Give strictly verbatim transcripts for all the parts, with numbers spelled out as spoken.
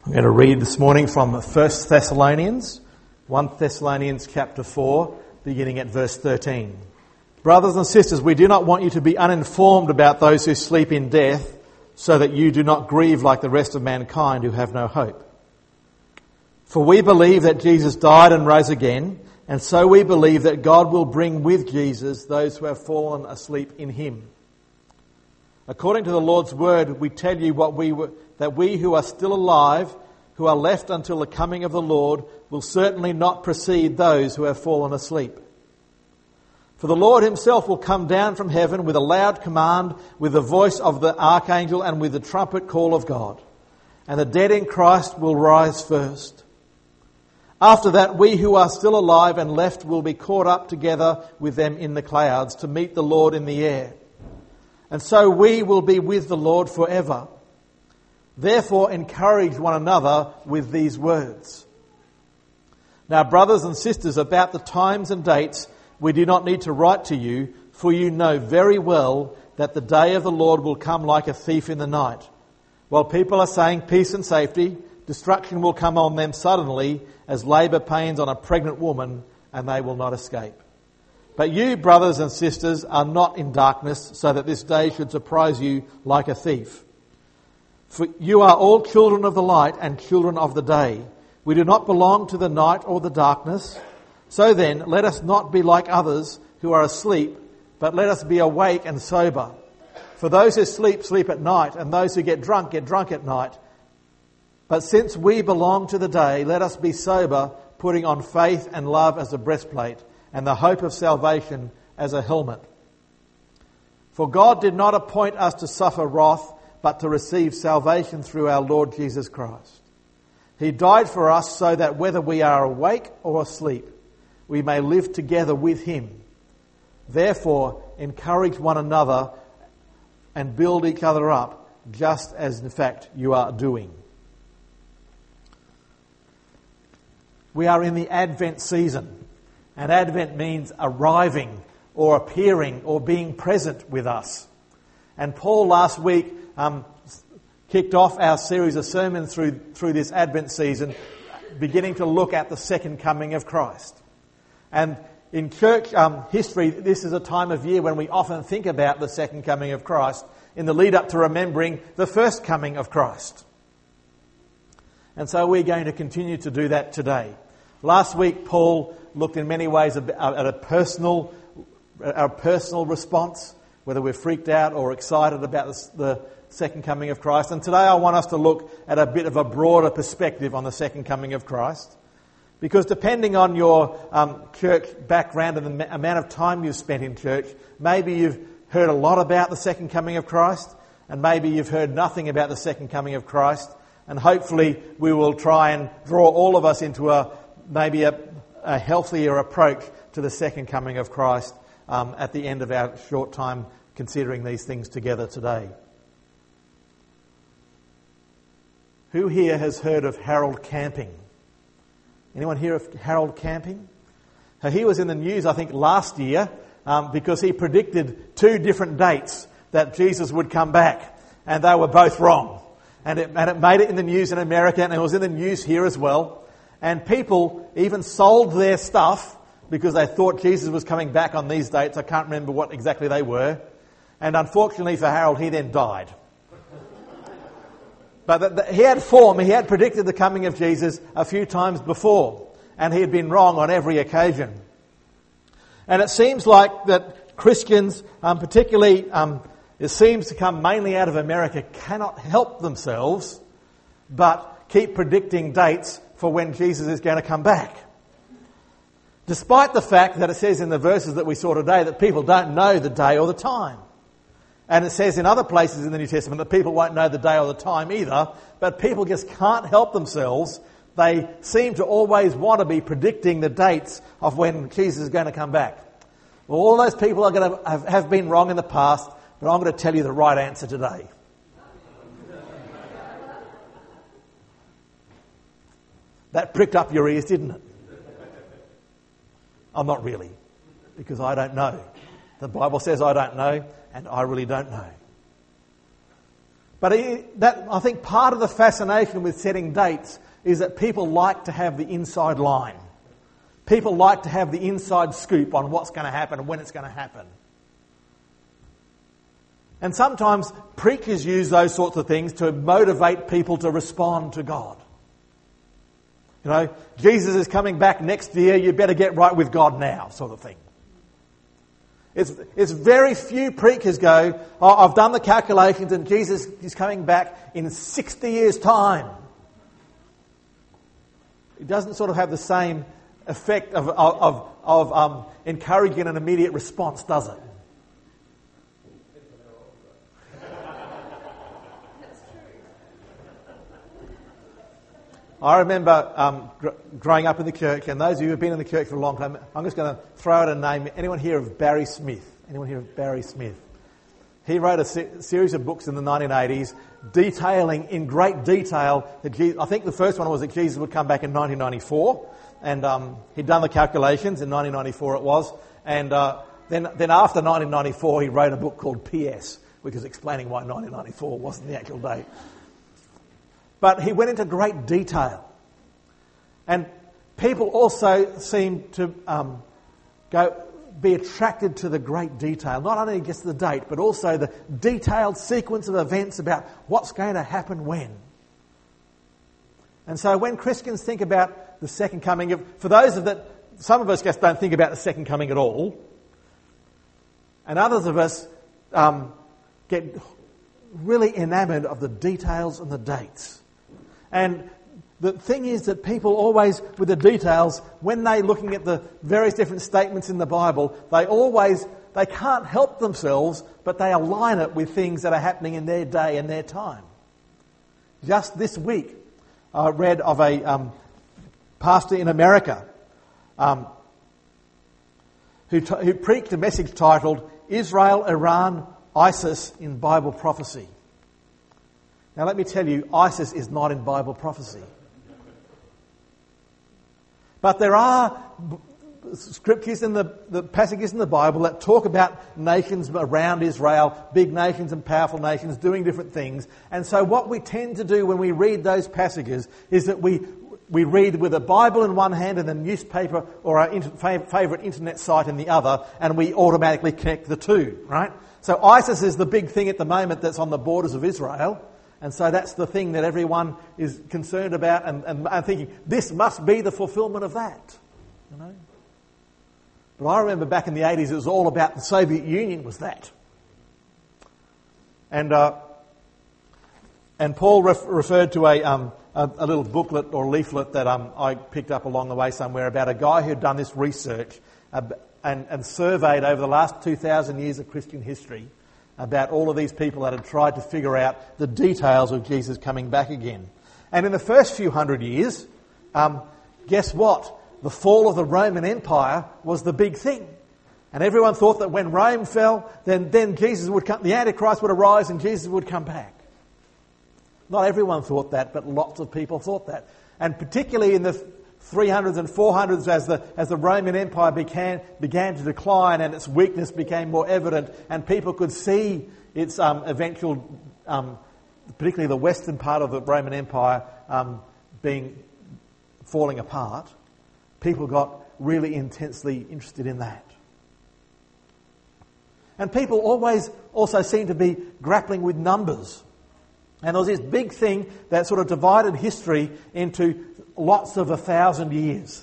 I'm going to read this morning from First Thessalonians, First Thessalonians chapter four, beginning at verse thirteen. Brothers and sisters, we do not want you to be uninformed about those who sleep in death, so that you do not grieve like the rest of mankind who have no hope. For we believe that Jesus died and rose again, and so we believe that God will bring with Jesus those who have fallen asleep in him. According to the Lord's word, we tell you what we were, that we who are still alive, who are left until the coming of the Lord, will certainly not precede those who have fallen asleep. For the Lord himself will come down from heaven with a loud command, with the voice of the archangel, and with the trumpet call of God. And the dead in Christ will rise first. After that, we who are still alive and left will be caught up together with them in the clouds to meet the Lord in the air. And so we will be with the Lord forever. Therefore, encourage one another with these words. Now, brothers and sisters, about the times and dates, we do not need to write to you, for you know very well that the day of the Lord will come like a thief in the night. While people are saying peace and safety, destruction will come on them suddenly as labour pains on a pregnant woman, and they will not escape. But you, brothers and sisters, are not in darkness, so that this day should surprise you like a thief. For you are all children of the light and children of the day. We do not belong to the night or the darkness. So then, let us not be like others who are asleep, but let us be awake and sober. For those who sleep, sleep at night, and those who get drunk, get drunk at night. But since we belong to the day, let us be sober, putting on faith and love as a breastplate, and the hope of salvation as a helmet. For God did not appoint us to suffer wrath, but to receive salvation through our Lord Jesus Christ. He died for us so that whether we are awake or asleep, we may live together with him. Therefore, encourage one another and build each other up, just as in fact you are doing. We are in the Advent season. And Advent means arriving or appearing or being present with us. And Paul last week um, kicked off our series of sermons through, through this Advent season, beginning to look at the second coming of Christ. And in church um, history, this is a time of year when we often think about the second coming of Christ in the lead up to remembering the first coming of Christ. And so we're going to continue to do that today. Last week, Paul looked in many ways at a personal, our personal response, whether we're freaked out or excited about the second coming of Christ. And today I want us to look at a bit of a broader perspective on the second coming of Christ. Because depending on your um, church background and the amount of time you've spent in church, maybe you've heard a lot about the second coming of Christ, and maybe you've heard nothing about the second coming of Christ. And hopefully we will try and draw all of us into a maybe a, a healthier approach to the second coming of Christ um, at the end of our short time considering these things together today. Who here has heard of Harold Camping? Anyone hear of Harold Camping? He was in the news, I think, last year um, because he predicted two different dates that Jesus would come back, and they were both wrong. And it, and it made it in the news in America, and it was in the news here as well. And people even sold their stuff because they thought Jesus was coming back on these dates. I can't remember what exactly they were. And unfortunately for Harold, he then died. But the, the, he had form. He had predicted the coming of Jesus a few times before. And he had been wrong on every occasion. And it seems like that Christians, um, particularly, um, it seems to come mainly out of America, cannot help themselves but keep predicting dates for when Jesus is going to come back. Despite the fact that it says in the verses that we saw today that people don't know the day or the time. And it says in other places in the New Testament that people won't know the day or the time either, but people just can't help themselves. They seem to always want to be predicting the dates of when Jesus is going to come back. Well, all those people are going to have, have been wrong in the past, but I'm going to tell you the right answer today. That pricked up your ears, didn't it? I'm not really, because I don't know. The Bible says I don't know, and I really don't know. But it, that, I think part of the fascination with setting dates is that people like to have the inside line. People like to have the inside scoop on what's going to happen and when it's going to happen. And sometimes preachers use those sorts of things to motivate people to respond to God. You know, Jesus is coming back next year, you better get right with God now, sort of thing. It's, it's very few preachers go, oh, I've done the calculations and Jesus is coming back in sixty years' time. It doesn't sort of have the same effect of, of, of, of um, encouraging an immediate response, does it? I remember um, gr- growing up in the church, and those of you who have been in the church for a long time, I'm just going to throw out a name. Anyone here of Barry Smith? Anyone here of Barry Smith? He wrote a se- series of books in the nineteen eighties detailing in great detail that Jesus, I think the first one was that Jesus would come back in nineteen ninety-four, and um, he'd done the calculations, in nineteen ninety-four it was, and uh, then, then after nineteen ninety-four he wrote a book called P S, which is explaining why nineteen ninety-four wasn't the actual date. But he went into great detail. And people also seem to um, go be attracted to the great detail. Not only just the date, but also the detailed sequence of events about what's going to happen when. And so when Christians think about the second coming, of, for those of that, some of us just don't think about the second coming at all. And others of us um, get really enamoured of the details and the dates. And the thing is that people always, with the details, when they're looking at the various different statements in the Bible, they always, they can't help themselves, but they align it with things that are happening in their day and their time. Just this week, I read of a um, pastor in America um, who, t- who preached a message titled, Israel, Iran, ISIS in Bible Prophecy. Now let me tell you, ISIS is not in Bible prophecy. But there are scriptures in the, the passages in the Bible that talk about nations around Israel, big nations and powerful nations doing different things. And so what we tend to do when we read those passages is that we we read with a Bible in one hand and a newspaper or our inter- favourite internet site in the other, and we automatically connect the two, right? So ISIS is the big thing at the moment that's on the borders of Israel. And so that's the thing that everyone is concerned about and, and, and thinking, this must be the fulfilment of that. You know? But I remember back in the eighties, it was all about the Soviet Union was that. And uh, and Paul ref- referred to a, um, a a little booklet or leaflet that um, I picked up along the way somewhere about a guy who had done this research uh, and, and surveyed over the last two thousand years of Christian history about all of these people that had tried to figure out the details of Jesus coming back again. And in the first few hundred years, um, guess what? The fall of the Roman Empire was the big thing. And everyone thought that when Rome fell, then, then Jesus would come, the Antichrist would arise and Jesus would come back. Not everyone thought that, but lots of people thought that. And particularly in the three hundreds and four hundreds, as the as the Roman Empire began began to decline and its weakness became more evident, and people could see its um, eventual, um, particularly the western part of the Roman Empire, um, being falling apart. People got really intensely interested in that. And people always also seem to be grappling with numbers. And there was this big thing that sort of divided history into lots of a thousand years.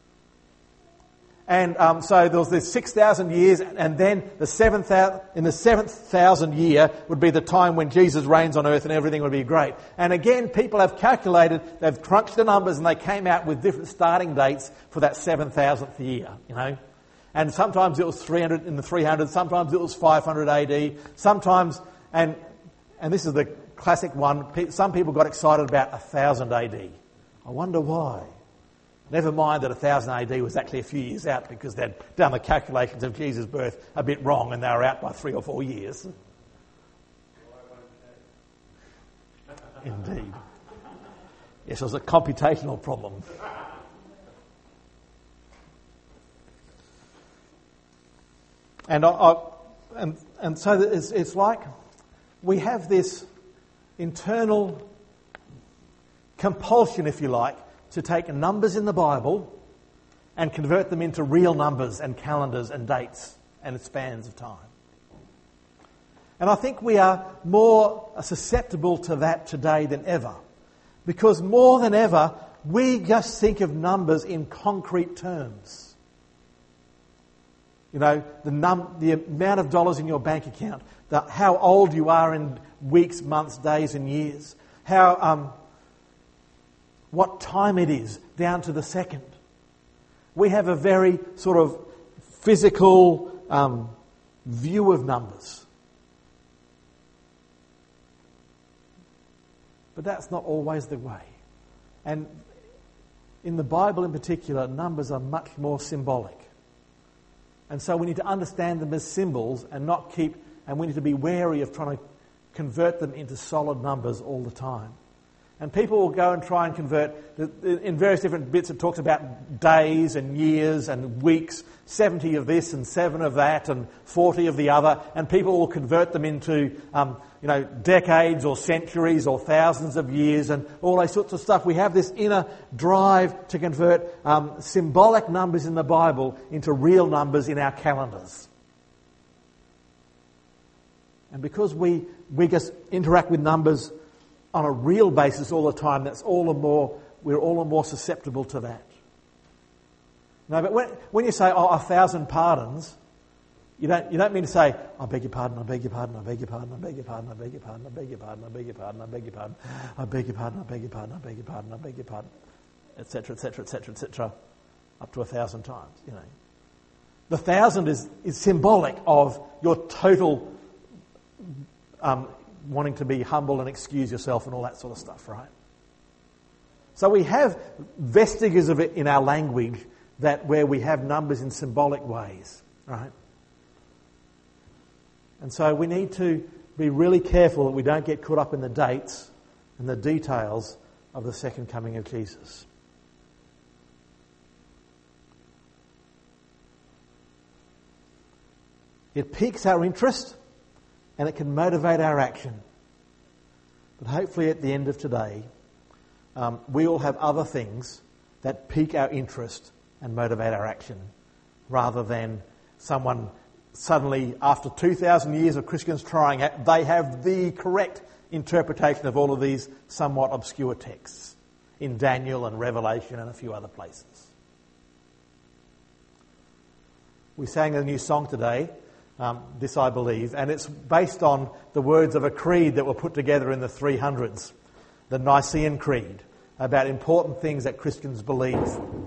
And um, so there was this six thousand years, and then the seventh in the seventh thousand year would be the time when Jesus reigns on earth and everything would be great. And again, people have calculated, they've crunched the numbers, and they came out with different starting dates for that seven thousandth year, you know. And sometimes it was three hundred in the three hundreds, sometimes it was five hundred A D, sometimes, and and this is the classic one, some people got excited about one thousand A D. I wonder why. Never mind that one thousand A D was actually a few years out because they'd done the calculations of Jesus' birth a bit wrong and they were out by three or four years. Indeed. Yes, it was a computational problem. And I, I, and and so it's, it's like we have this internal compulsion, if you like, to take numbers in the Bible and convert them into real numbers and calendars and dates and spans of time. And I think we are more susceptible to that today than ever, because more than ever, we just think of numbers in concrete terms. You know, the num- the amount of dollars in your bank account, the, how old you are in weeks, months, days and years, how um, what time it is, down to the second. We have a very sort of physical um, view of numbers. But that's not always the way. And in the Bible in particular, numbers are much more symbolic. And so we need to understand them as symbols and not keep, and we need to be wary of trying to convert them into solid numbers all the time. And people will go and try and convert, in various different bits it talks about days and years and weeks, seventy of this and seven of that and forty of the other, and people will convert them into um, you know, decades or centuries or thousands of years and all those sorts of stuff. We have this inner drive to convert um, symbolic numbers in the Bible into real numbers in our calendars. And because we, we just interact with numbers on a real basis all the time, that's all the more, we're all the more susceptible to that. No, but when, when you say, oh, a thousand pardons, you don't, you don't mean to say, I beg your pardon, I beg your pardon, I beg your pardon, I beg your pardon, I beg your pardon, I beg your pardon, I beg your pardon, I beg your pardon, I beg your pardon, I beg your pardon, I beg your pardon, I beg your pardon, et cetera, et cetera, et cetera, et cetera, up to a thousand times, you know. The thousand is, is symbolic of your total um, wanting to be humble and excuse yourself and all that sort of stuff, right? So we have vestiges of it in our language that where we have numbers in symbolic ways, right? And so we need to be really careful that we don't get caught up in the dates and the details of the second coming of Jesus. It piques our interest and it can motivate our action. But hopefully at the end of today, um, we all have other things that pique our interest and motivate our action, rather than someone suddenly, after two thousand years of Christians trying it, they have the correct interpretation of all of these somewhat obscure texts in Daniel and Revelation and a few other places. We sang a new song today, um, This I Believe, and it's based on the words of a creed that were put together in the three hundreds, the Nicene Creed, about important things that Christians believe.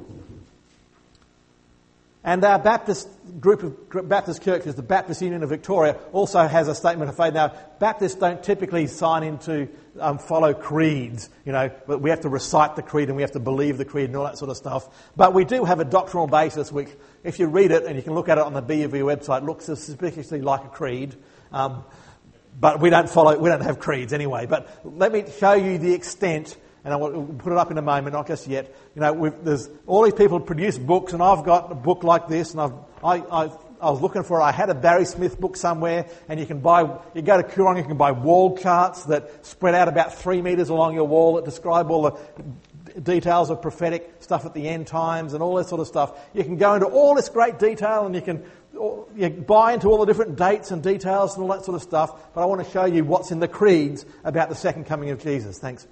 And our Baptist group of Baptist churches, the Baptist Union of Victoria, also has a statement of faith. Now, Baptists don't typically sign into um, follow creeds, you know, but we have to recite the creed and we have to believe the creed and all that sort of stuff. But we do have a doctrinal basis which, if you read it, and you can look at it on the B U V website, looks suspiciously like a creed. Um, but we don't follow, we don't have creeds anyway. But let me show you the extent. And I will put it up in a moment, not just yet. You know, we've, there's all these people produce books, and I've got a book like this, and I've, I, I, I was looking for it. I had a Barry Smith book somewhere, and you can buy, you go to Koorong, you can buy wall charts that spread out about three metres along your wall that describe all the details of prophetic stuff at the end times and all that sort of stuff. You can go into all this great detail, and you can you buy into all the different dates and details and all that sort of stuff. But I want to show you what's in the creeds about the second coming of Jesus. Thanks.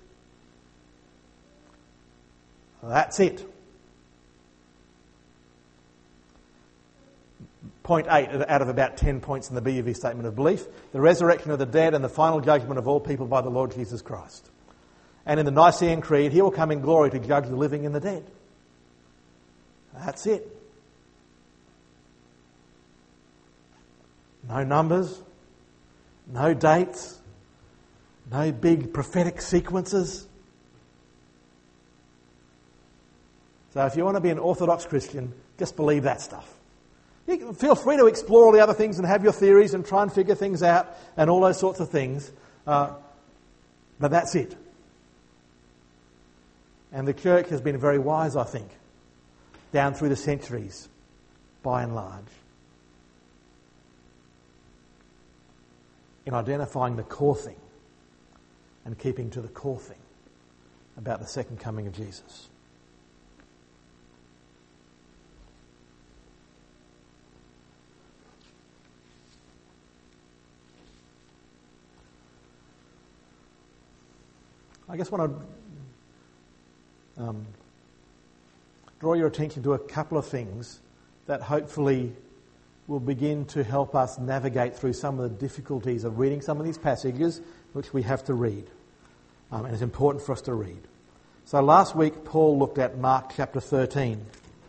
That's it. Point eight out of about ten points in the B U V Statement of Belief. The resurrection of the dead and the final judgment of all people by the Lord Jesus Christ. And in the Nicene Creed, he will come in glory to judge the living and the dead. That's it. No numbers, no dates, no big prophetic sequences. So if you want to be an Orthodox Christian, just believe that stuff. You can feel free to explore all the other things and have your theories and try and figure things out and all those sorts of things. Uh, but that's it. And the church has been very wise, I think, down through the centuries, by and large, in identifying the core thing. and keeping to the core thing about the second coming of Jesus. I guess I want to um, draw your attention to a couple of things that hopefully will begin to help us navigate through some of the difficulties of reading some of these passages which we have to read. Um, and it's important for us to read. So last week Paul looked at Mark chapter thirteen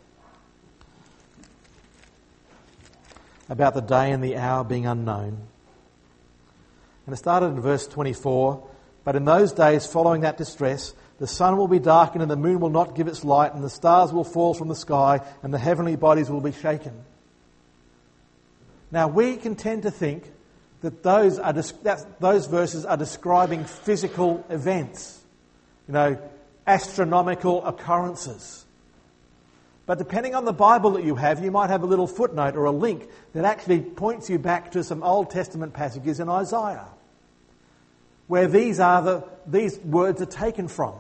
about the day and the hour being unknown. And it started in verse twenty-four. But in those days following that distress, the sun will be darkened and the moon will not give its light and the stars will fall from the sky and the heavenly bodies will be shaken. Now we can tend to think that those are that those verses are describing physical events, you know, astronomical occurrences. But depending on the Bible that you have, you might have a little footnote or a link that actually points you back to some Old Testament passages in Isaiah, where these are the these words are taken from.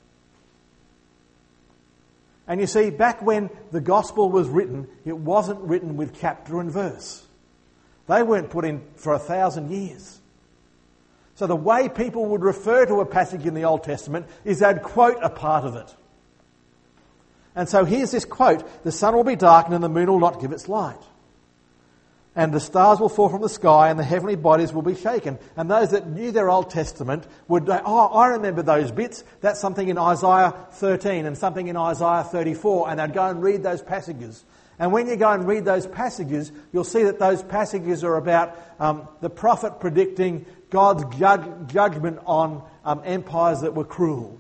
And you see, back when the gospel was written, it wasn't written with chapter and verse. They weren't put in for a thousand years. So the way people would refer to a passage in the Old Testament is they'd quote a part of it. And so here's this quote: the sun will be darkened and the moon will not give its light. And the stars will fall from the sky and the heavenly bodies will be shaken. And those that knew their Old Testament would go, oh, I remember those bits. That's something in Isaiah thirteen and something in Isaiah thirty-four. And they'd go and read those passages. And when you go and read those passages, you'll see that those passages are about um, the prophet predicting God's judge, judgment on um, empires that were cruel.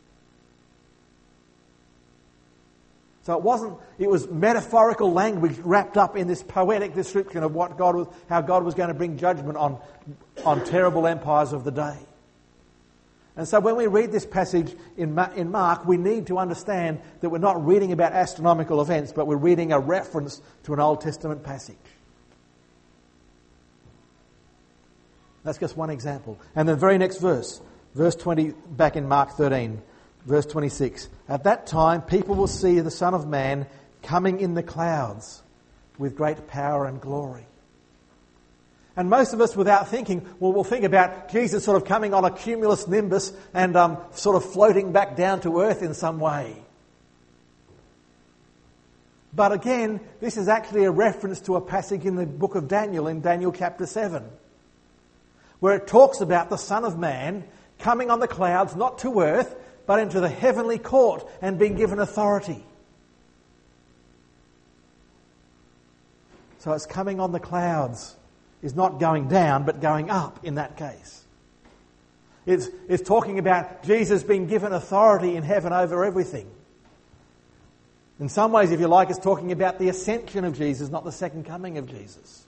So it wasn't, it was metaphorical language wrapped up in this poetic description of what God was, how God was going to bring judgment on, on terrible empires of the day. And so when we read this passage in, in Mark, we need to understand that we're not reading about astronomical events, but we're reading a reference to an Old Testament passage. That's just one example. And the very next verse, verse twenty, back in Mark thirteen, verse twenty-six. At that time, people will see the Son of Man coming in the clouds with great power and glory. And most of us, without thinking, well, we'll think about Jesus sort of coming on a cumulus nimbus and um, sort of floating back down to earth in some way. But again, this is actually a reference to a passage in the book of Daniel, in Daniel chapter seven, where it talks about the Son of Man coming on the clouds, not to earth, but into the heavenly court and being given authority. So it's coming on the clouds. Is not going down, but going up in that case. It's, it's talking about Jesus being given authority in heaven over everything. In some ways, if you like, it's talking about the ascension of Jesus, not the second coming of Jesus.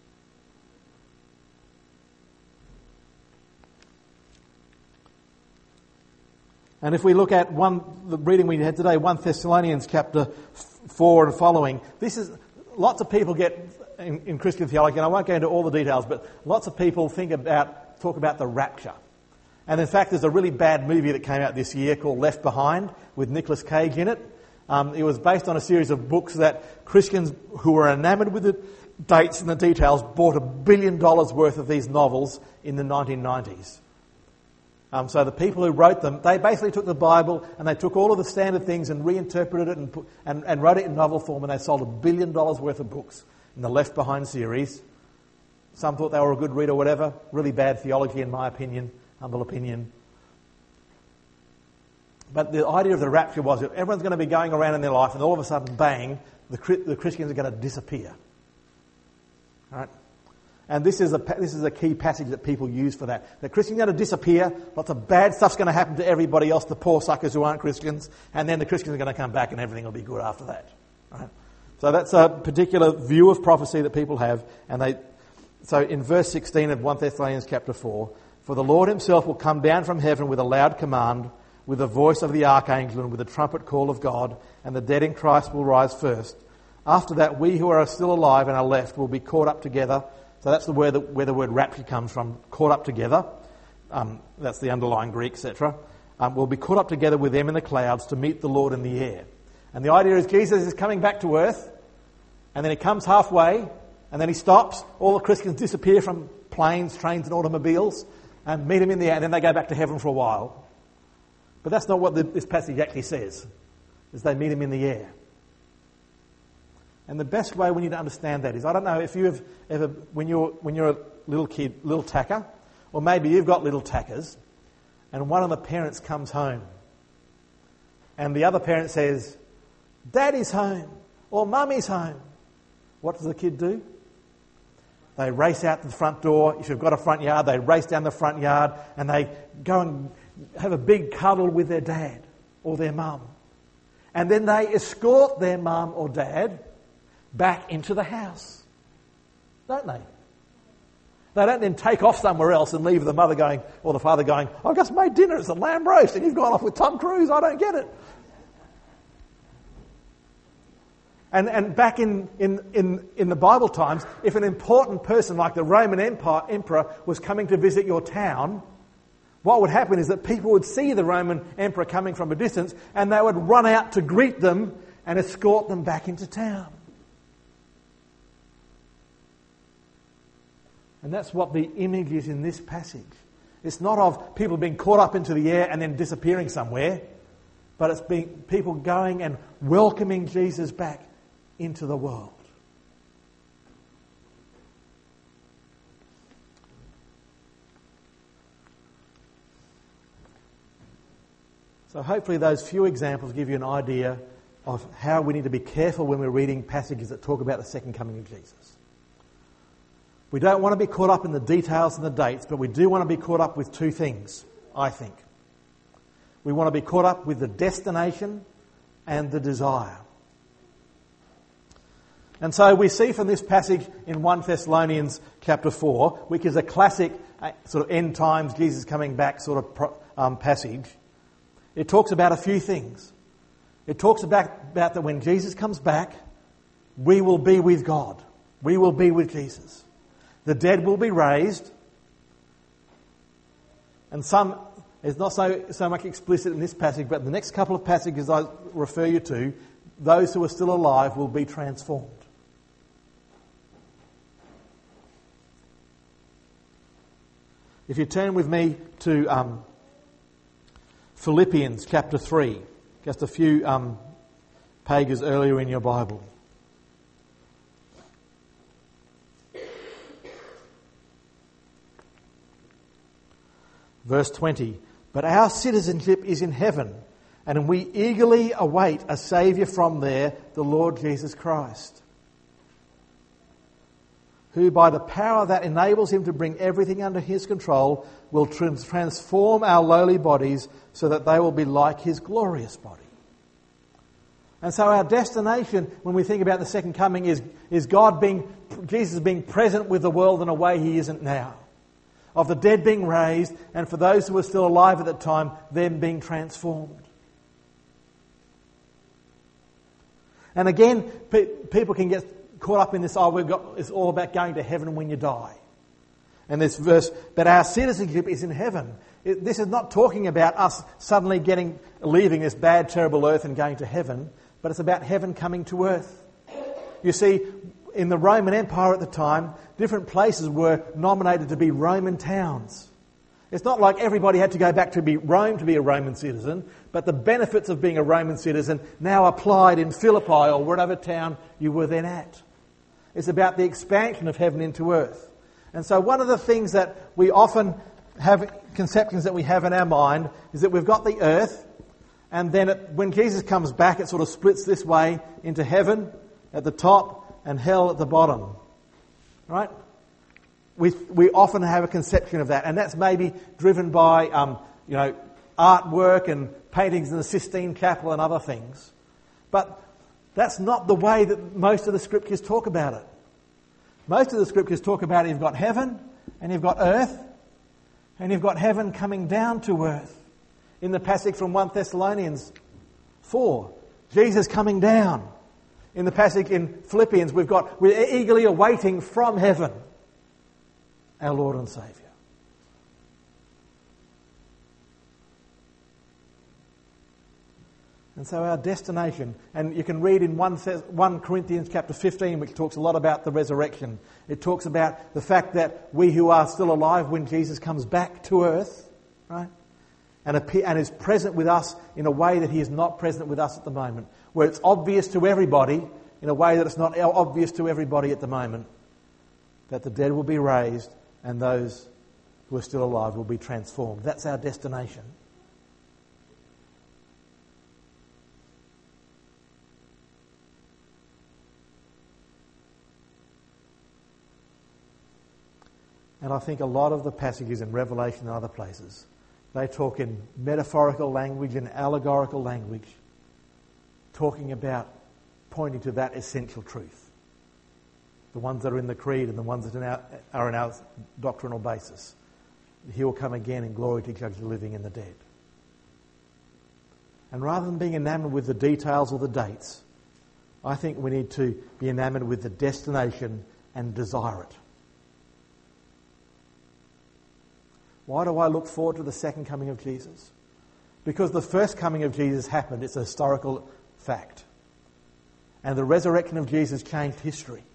And if we look at one, the reading we had today, First Thessalonians chapter four and following, this is, lots of people get, in, in Christian theology, and I won't go into all the details, but lots of people think about, talk about the rapture. And in fact, there's a really bad movie that came out this year called Left Behind with Nicolas Cage in it. Um, it was based on a series of books that Christians who were enamoured with the dates and the details bought a billion dollars worth of these novels in the nineteen nineties. Um, so the people who wrote them, they basically took the Bible and they took all of the standard things and reinterpreted it and, put, and, and wrote it in novel form, and they sold a billion dollars worth of books in the Left Behind series. Some thought they were a good read or whatever. Really bad theology in my opinion, humble opinion. But the idea of the rapture was that everyone's going to be going around in their life and all of a sudden, bang, the, the Christians are going to disappear. All right? And this is a this is a key passage that people use for that. The Christians are going to disappear. Lots of bad stuff's going to happen to everybody else, the poor suckers who aren't Christians. And then the Christians are going to come back and everything will be good after that. Right? So that's a particular view of prophecy that people have. And they, so in verse sixteen of First Thessalonians chapter four, for the Lord himself will come down from heaven with a loud command, with the voice of the archangel and with the trumpet call of God, and the dead in Christ will rise first. After that, we who are still alive and are left will be caught up together. So that's the word that, where the word rapture comes from, caught up together, um, that's the underlying Greek, et cetera, um, will be caught up together with them in the clouds to meet the Lord in the air. And the idea is Jesus is coming back to earth, and then he comes halfway, and then he stops. All the Christians disappear from planes, trains and automobiles, and meet him in the air, and then they go back to heaven for a while. But that's not what the, this passage actually says, is they meet him in the air. And the best way we need to understand that is, I don't know if you have ever, when you're, when you're a little kid, little tacker, or maybe you've got little tackers, and one of the parents comes home, and the other parent says, Daddy's home, or Mummy's home. What does the kid do? They race out the front door. If you've got a front yard, they race down the front yard and they go and have a big cuddle with their dad or their mum. And then they escort their mum or dad back into the house. Don't they? They don't then take off somewhere else and leave the mother going, or the father going, I've just made dinner, it's a lamb roast, and you've gone off with Tom Cruise, I don't get it. And and back in, in, in, in the Bible times, if an important person like the Roman Empire, emperor was coming to visit your town, what would happen is that people would see the Roman emperor coming from a distance and they would run out to greet them and escort them back into town. And that's what the image is in this passage. It's not of people being caught up into the air and then disappearing somewhere, but it's being people going and welcoming Jesus back into the world. So hopefully those few examples give you an idea of how we need to be careful when we're reading passages that talk about the second coming of Jesus. We don't want to be caught up in the details and the dates, but we do want to be caught up with two things, I think. We want to be caught up with the destination and the desire. And so we see from this passage in First Thessalonians chapter four, which is a classic uh, sort of end times, Jesus coming back sort of pro, um, passage, it talks about a few things. It talks about, about that when Jesus comes back, we will be with God. We will be with Jesus. The dead will be raised. And some, it's not so, so much explicit in this passage, but the next couple of passages I refer you to, those who are still alive will be transformed. If you turn with me to um, Philippians chapter three, just a few um, pages earlier in your Bible. Verse twenty, but our citizenship is in heaven, and we eagerly await a Saviour from there, the Lord Jesus Christ, who by the power that enables him to bring everything under his control will trans- transform our lowly bodies so that they will be like his glorious body. And so our destination when we think about the second coming is, is God being, Jesus being present with the world in a way he isn't now. Of the dead being raised, and for those who are still alive at that time, them being transformed. And again, pe- people can get caught up in this, oh, we've got, it's all about going to heaven when you die. And this verse, but our citizenship is in heaven. It, this is not talking about us suddenly getting, leaving this bad, terrible earth and going to heaven, but it's about heaven coming to earth. You see, in the Roman Empire at the time, different places were nominated to be Roman towns. It's not like everybody had to go back to be Rome to be a Roman citizen, but the benefits of being a Roman citizen now applied in Philippi or whatever town you were then at. It's about the expansion of heaven into earth. And so one of the things that we often have, conceptions that we have in our mind, is that we've got the earth, and then it, when Jesus comes back, it sort of splits this way into heaven at the top and hell at the bottom. Right? We we often have a conception of that, and that's maybe driven by um, you know artwork and paintings in the Sistine Chapel and other things. But that's not the way that most of the scriptures talk about it. Most of the scriptures talk about it, you've got heaven and you've got earth, and you've got heaven coming down to earth. In the passage from First Thessalonians four, Jesus coming down. In the passage in Philippians, we've got, we're eagerly awaiting from heaven our Lord and Saviour. And so our destination, and you can read in First Corinthians chapter fifteen, which talks a lot about the resurrection. It talks about the fact that we who are still alive when Jesus comes back to earth, right, and, appear, and is present with us in a way that he is not present with us at the moment, where it's obvious to everybody in a way that it's not obvious to everybody at the moment, that the dead will be raised and those who are still alive will be transformed. That's our destination. And I think a lot of the passages in Revelation and other places, they talk in metaphorical language and allegorical language, talking about pointing to that essential truth. The ones that are in the creed and the ones that are in our, are in our doctrinal basis. He will come again in glory to judge the living and the dead. And rather than being enamoured with the details or the dates, I think we need to be enamoured with the destination and desire it. Why do I look forward to the second coming of Jesus? Because the first coming of Jesus happened. It's a historical fact. And the resurrection of Jesus changed history.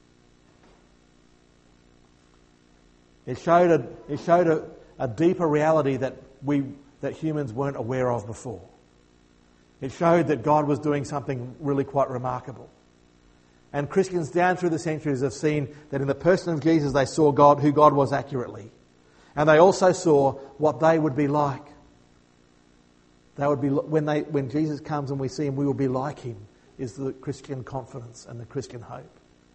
It showed a, it showed a, a deeper reality that we that humans weren't aware of before. It showed that God was doing something really quite remarkable. And Christians down through the centuries have seen that in the person of Jesus they saw God, who God was accurately. And they also saw what they would be like. They would be when they when Jesus comes and we see him, we will be like him. Is the Christian confidence and the Christian hope.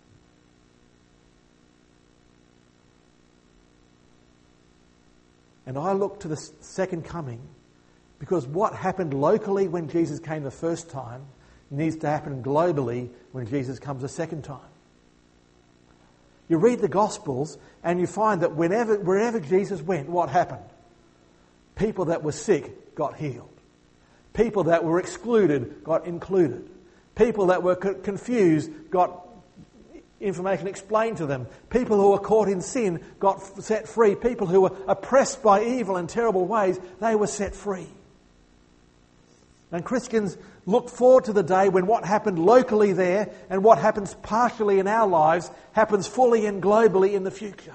And I look to the second coming because what happened locally when Jesus came the first time needs to happen globally when Jesus comes a second time. You read the Gospels and you find that whenever, wherever Jesus went, what happened? People that were sick got healed. People that were excluded got included. People that were confused got information explained to them. People who were caught in sin got set free. People who were oppressed by evil in terrible ways, they were set free. And Christians look forward to the day when what happened locally there and what happens partially in our lives happens fully and globally in the future.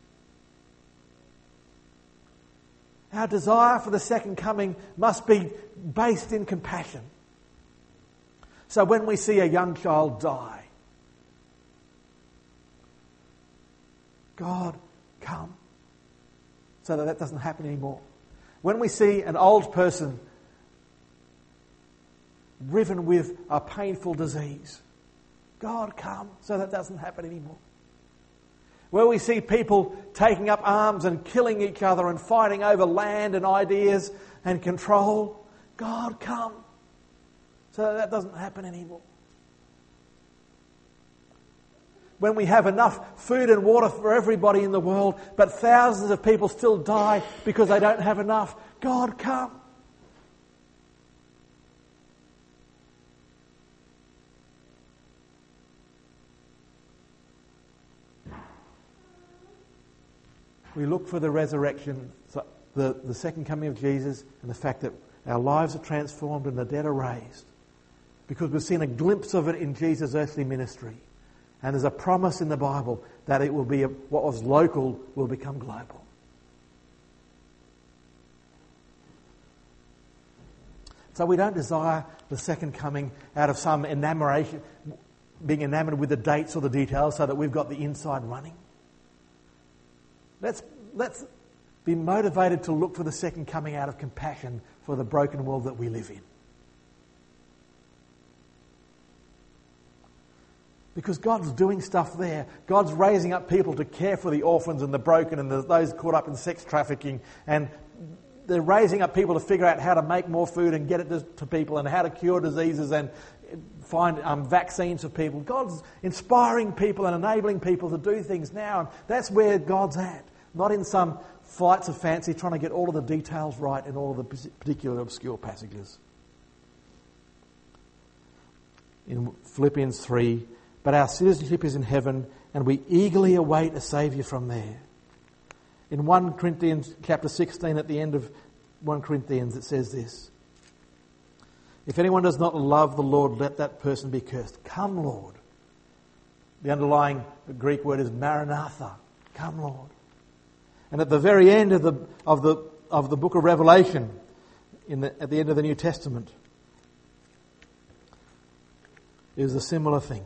Our desire for the second coming must be based in compassion. So when we see a young child die, God, come, so that that doesn't happen anymore. When we see an old person riven with a painful disease, God, come, so that doesn't happen anymore. Where we see people taking up arms and killing each other and fighting over land and ideas and control, God, come, so that that doesn't happen anymore. When we have enough food and water for everybody in the world, but thousands of people still die because they don't have enough, God, come. We look for the resurrection, the, the second coming of Jesus, and the fact that our lives are transformed and the dead are raised. Because we've seen a glimpse of it in Jesus' earthly ministry. And there's a promise in the Bible that it will be a, what was local will become global. So we don't desire the second coming out of some enamoration, being enamored with the dates or the details so that we've got the inside running. Let's, let's be motivated to look for the second coming out of compassion for the broken world that we live in. Because God's doing stuff there. God's raising up people to care for the orphans and the broken and the, those caught up in sex trafficking. And they're raising up people to figure out how to make more food and get it to, to people and how to cure diseases and find um, vaccines for people. God's inspiring people and enabling people to do things now. And that's where God's at. Not in some flights of fancy trying to get all of the details right in all of the particular obscure passages. In Philippians three, but our citizenship is in heaven, and we eagerly await a Saviour from there. In First Corinthians chapter sixteen, at the end of First Corinthians, it says this: If anyone does not love the Lord, let that person be cursed. Come, Lord. The underlying Greek word is Maranatha. Come, Lord. And at the very end of the of the of the book of Revelation, in the, at the end of the New Testament, is a similar thing.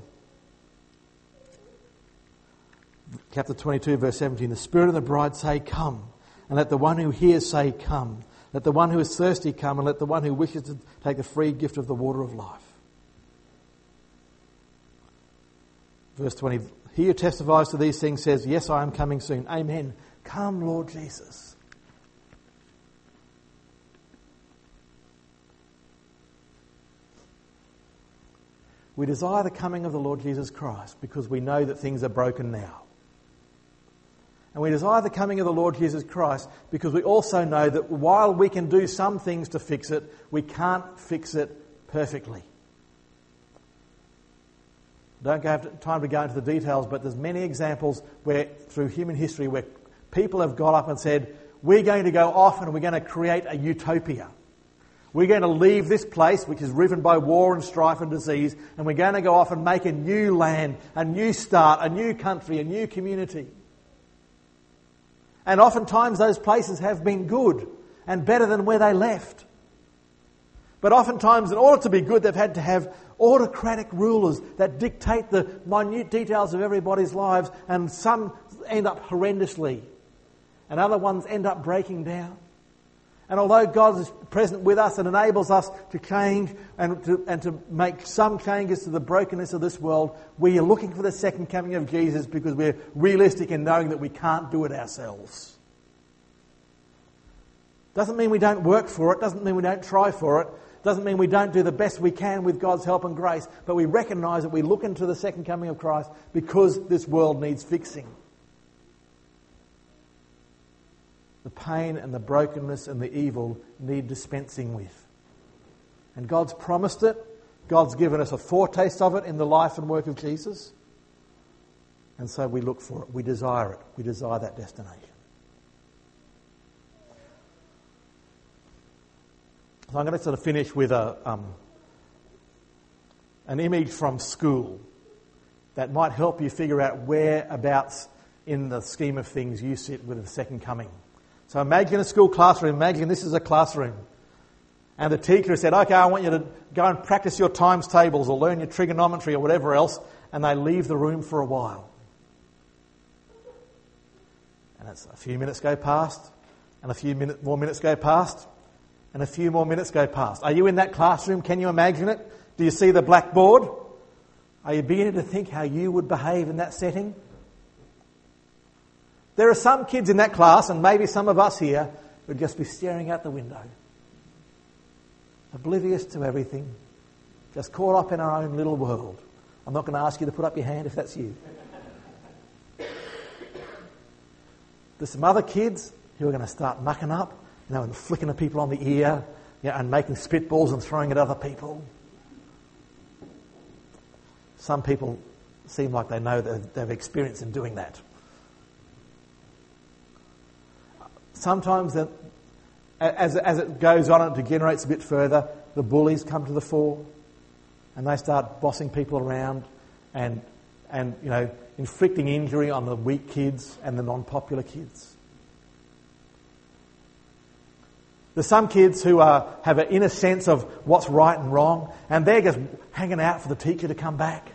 Chapter twenty-two, verse seventeen. The Spirit and the bride say, come. And let the one who hears say, come. Let the one who is thirsty come, and let the one who wishes to take the free gift of the water of life. Verse twenty. He who testifies to these things says, yes, I am coming soon. Amen. Come, Lord Jesus. We desire the coming of the Lord Jesus Christ because we know that things are broken now. And we desire the coming of the Lord Jesus Christ because we also know that while we can do some things to fix it, we can't fix it perfectly. Don't have time to go into the details, but there's many examples where, through human history, where people have got up and said, we're going to go off and we're going to create a utopia. We're going to leave this place, which is riven by war and strife and disease, and we're going to go off and make a new land, a new start, a new country, a new community. And oftentimes those places have been good and better than where they left. But oftentimes, in order to be good, they've had to have autocratic rulers that dictate the minute details of everybody's lives, and some end up horrendously, and other ones end up breaking down. And although God is present with us and enables us to change and to, and to make some changes to the brokenness of this world, we are looking for the second coming of Jesus because we're realistic in knowing that we can't do it ourselves. Doesn't mean we don't work for it, doesn't mean we don't try for it, doesn't mean we don't do the best we can with God's help and grace, but we recognise that we look into the second coming of Christ because this world needs fixing. The pain and the brokenness and the evil need dispensing with. And God's promised it. God's given us a foretaste of it in the life and work of Jesus. And so we look for it. We desire it. We desire that destination. So I'm going to sort of finish with a um, an image from school that might help you figure out whereabouts in the scheme of things you sit with the second coming. So imagine a school classroom. Imagine this is a classroom. And the teacher said, okay, I want you to go and practice your times tables or learn your trigonometry or whatever else. And they leave the room for a while. And it's a few minutes go past. And a few minute, more minutes go past. And a few more minutes go past. Are you in that classroom? Can you imagine it? Do you see the blackboard? Are you beginning to think how you would behave in that setting? There are some kids in that class, and maybe some of us here, who would just be staring out the window, oblivious to everything, just caught up in our own little world. I'm not going to ask you to put up your hand if that's you. There's some other kids who are going to start mucking up, you know, and flicking at people on the ear, you know, and making spitballs and throwing at other people. Some people seem like they know that they've experience in doing that. Sometimes, that, as, as it goes on and degenerates a bit further, the bullies come to the fore and they start bossing people around and, and you know, inflicting injury on the weak kids and the non-popular kids. There's some kids who are, have an inner sense of what's right and wrong, and they're just hanging out for the teacher to come back.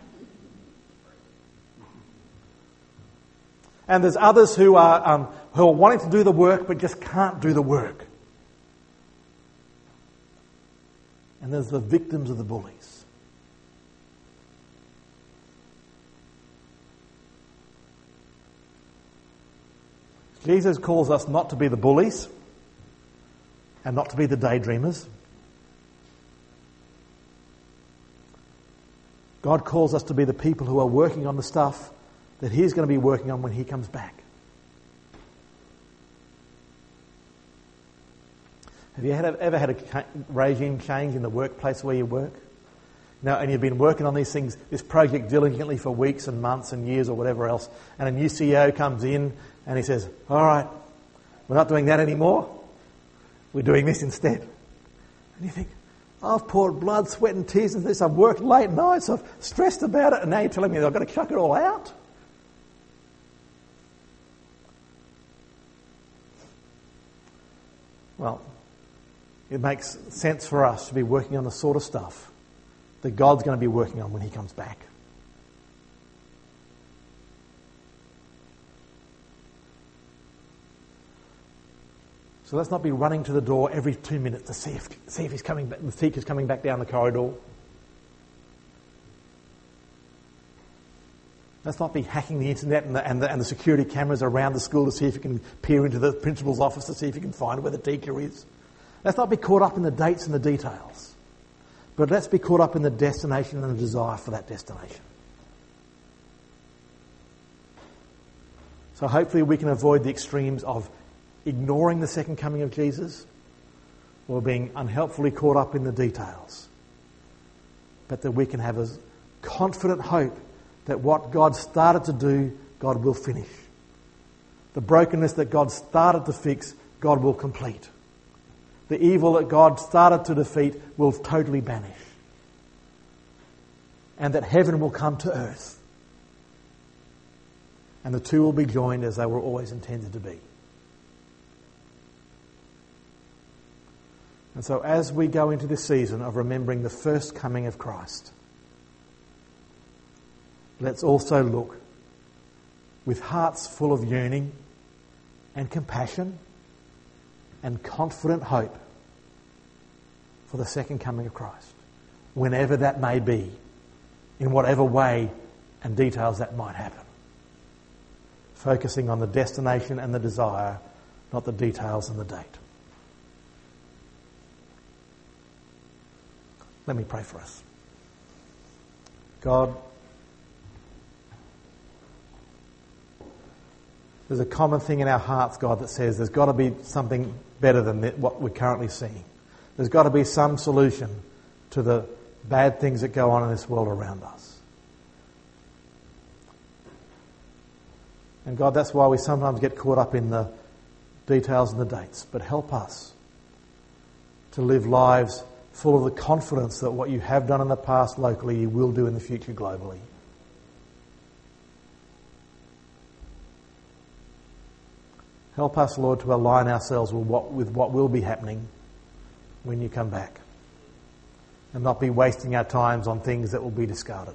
And there's others who are um, who are wanting to do the work but just can't do the work. And there's the victims of the bullies. Jesus calls us not to be the bullies and not to be the daydreamers. God calls us to be the people who are working on the stuff that He's going to be working on when He comes back. Have you had, ever had a regime change in the workplace where you work? Now, and you've been working on these things, this project diligently for weeks and months and years or whatever else, and a new C E O comes in and he says, all right, we're not doing that anymore. We're doing this instead. And you think, I've poured blood, sweat and tears into this. I've worked late nights. I've stressed about it. And now you're telling me that I've got to chuck it all out? Well, it makes sense for us to be working on the sort of stuff that God's going to be working on when he comes back. So let's not be running to the door every two minutes to see if see if he's coming back, the teacher's coming back down the corridor. Let's not be hacking the internet and the, and the, and the security cameras around the school to see if you can peer into the principal's office to see if you can find where the teacher is. Let's not be caught up in the dates and the details. But let's be caught up in the destination and the desire for that destination. So hopefully we can avoid the extremes of ignoring the second coming of Jesus or being unhelpfully caught up in the details. But that we can have a confident hope that what God started to do, God will finish. The brokenness that God started to fix, God will complete. The evil that God started to defeat will totally banish. And that heaven will come to earth. And the two will be joined as they were always intended to be. And so as we go into this season of remembering the first coming of Christ, let's also look with hearts full of yearning and compassion and confident hope for the second coming of Christ, whenever that may be, in whatever way and details that might happen. Focusing on the destination and the desire, not the details and the date. Let me pray for us. God, there's a common thing in our hearts, God, that says there's got to be something better than what we're currently seeing. There's got to be some solution to the bad things that go on in this world around us. And God, that's why we sometimes get caught up in the details and the dates. But help us to live lives full of the confidence that what you have done in the past locally, you will do in the future globally. Help us, Lord, to align ourselves with what, with what will be happening when you come back, and not be wasting our times on things that will be discarded.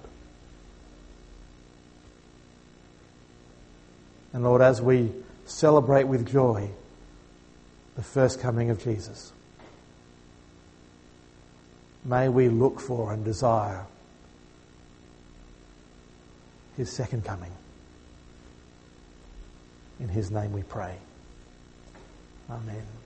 And Lord, as we celebrate with joy the first coming of Jesus, may we look for and desire his second coming. In his name we pray. Amen.